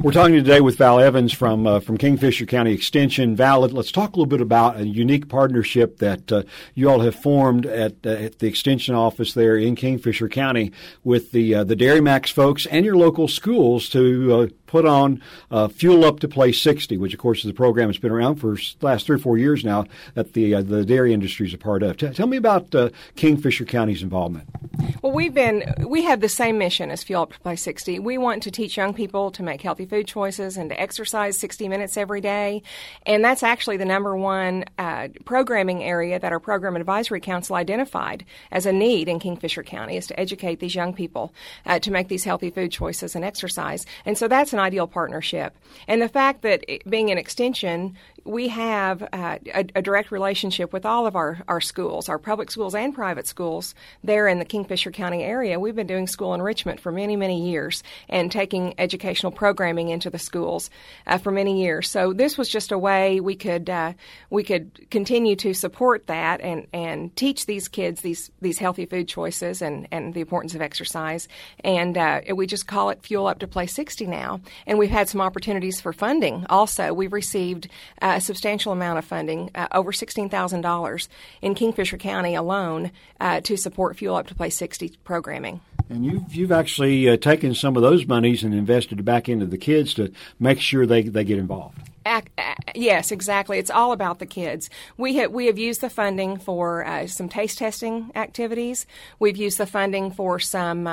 We're talking today with Val Evans from Kingfisher County Extension. Val, let's talk a little bit about a unique partnership that you all have formed at the Extension office there in Kingfisher County with the Dairy Max folks and your local schools to put on Fuel Up to Play 60, which, of course, is a program that's been around for the last 3 or 4 years now that the dairy industry is a part of. Tell me about Kingfisher County's involvement. Well, we have the same mission as Fuel Up to Play 60. We want to teach young people to make healthy food choices and to exercise 60 minutes every day. And that's actually the number one programming area that our Program Advisory Council identified as a need in Kingfisher County, is to educate these young people to make these healthy food choices and exercise. And so that's an ideal partnership. And the fact that being an extension, we have a direct relationship with all of our schools, our public schools and private schools there in the Kingfisher County area. We've been doing school enrichment for many, many years and taking educational programming into the schools for many years. So this was just a way we could continue to support that and teach these kids these healthy food choices and the importance of exercise. And we just call it Fuel Up to Play 60 now. And we've had some opportunities for funding also. We've received a substantial amount of funding, over $16,000 in Kingfisher County alone, to support Fuel Up to Play 60 programming. And you've actually taken some of those monies and invested it back into the kids to make sure they get involved. Yes, exactly. It's all about the kids. We have used the funding for some taste testing activities. We've used the funding for some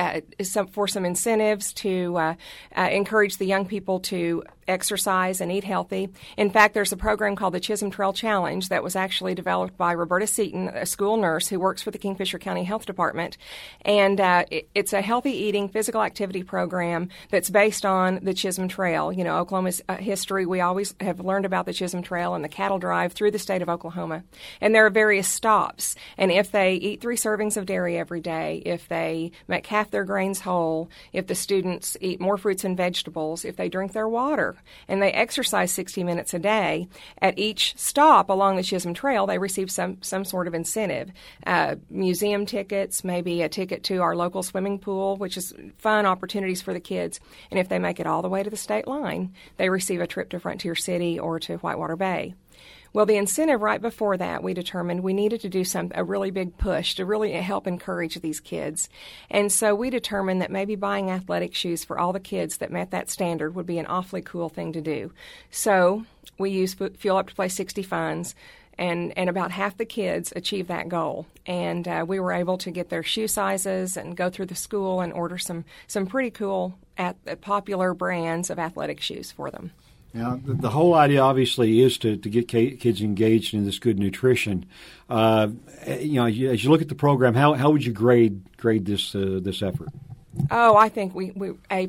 incentives to encourage the young people to exercise and eat healthy. In fact, there's a program called the Chisholm Trail Challenge that was actually developed by Roberta Seaton, a school nurse who works for the Kingfisher County Health Department. And it's a healthy eating, physical activity program that's based on the Chisholm Trail. You know, Oklahoma's history, we always have learned about the Chisholm Trail and the cattle drive through the state of Oklahoma. And there are various stops. And if they eat 3 servings of dairy every day, if they make half their grains whole, if the students eat more fruits and vegetables, if they drink their water, and they exercise 60 minutes a day, at each stop along the Chisholm Trail, they receive some sort of incentive. Museum tickets, maybe a ticket to our local swimming pool, which is fun opportunities for the kids. And if they make it all the way to the state line, they receive a trip to Frontier City or to Whitewater Bay. Well, the incentive right before that, we determined we needed to do a really big push to really help encourage these kids. And so we determined that maybe buying athletic shoes for all the kids that met that standard would be an awfully cool thing to do. So we used Fuel Up to Play 60 funds, and about half the kids achieved that goal. And we were able to get their shoe sizes and go through the school and order some pretty cool popular brands of athletic shoes for them. Now, the whole idea, obviously, is to get kids engaged in this good nutrition. As you look at the program, how would you grade this effort? Oh, I think we A+.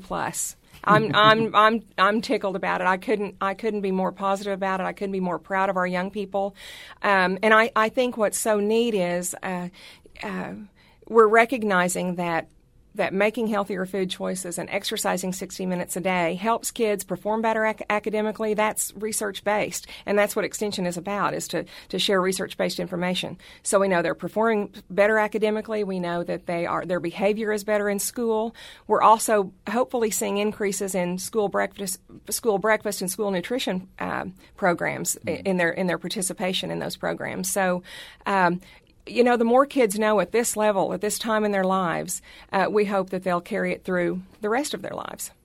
I'm tickled about it. I couldn't be more positive about it. I couldn't be more proud of our young people. And I think what's so neat is we're recognizing that making healthier food choices and exercising 60 minutes a day helps kids perform better academically. That's research-based, and that's what Extension is about, is to share research-based information. So we know they're performing better academically. We know that their behavior is better in school. We're also hopefully seeing increases in school breakfast and school nutrition programs in their participation in those programs. So the more kids know at this level, at this time in their lives, we hope that they'll carry it through the rest of their lives.